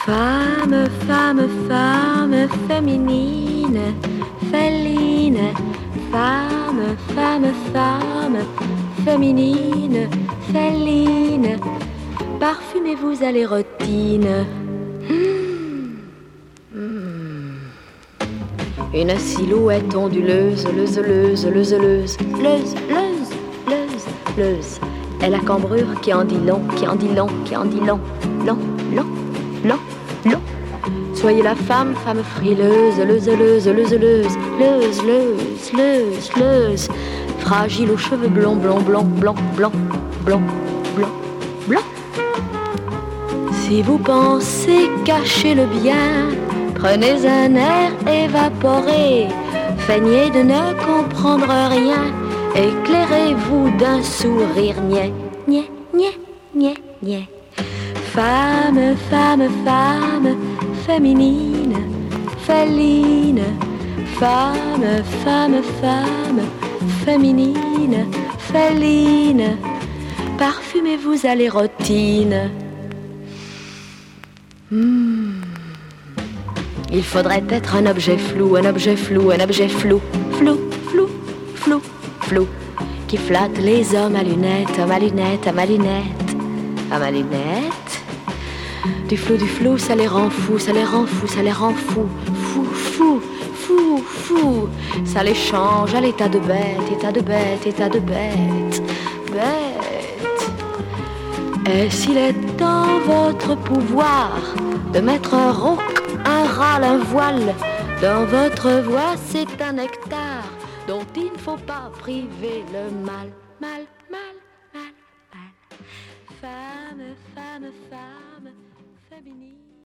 Femme, femme, femme, féminine, féline. Femme, femme, femme, féminine, féline. Parfumez-vous à l'érotine. Une silhouette onduleuse, leuse, leuse. Et la cambrure qui en dit long, long. Soyez la femme, femme frileuse, leuse. Fragile aux cheveux blonds, blanc. Si vous pensez cacher le bien, prenez un air évaporé, feignez de ne comprendre rien, éclairez-vous d'un sourire niais. Femme, femme, femme, féminine, féline. Femme, femme, femme, féminine, féline. Parfumez-vous à l'érotine. Il faudrait être un objet flou, flou, qui flatte les hommes à lunettes, à ma lunette. Du flou, ça les rend fous, fou. Ça les change à l'état de bête. Et s'il est en votre pouvoir de mettre un roc, un râle, un voile dans votre voix, c'est un nectar dont il ne faut pas priver le mal. Femme, femme, femme, féminine.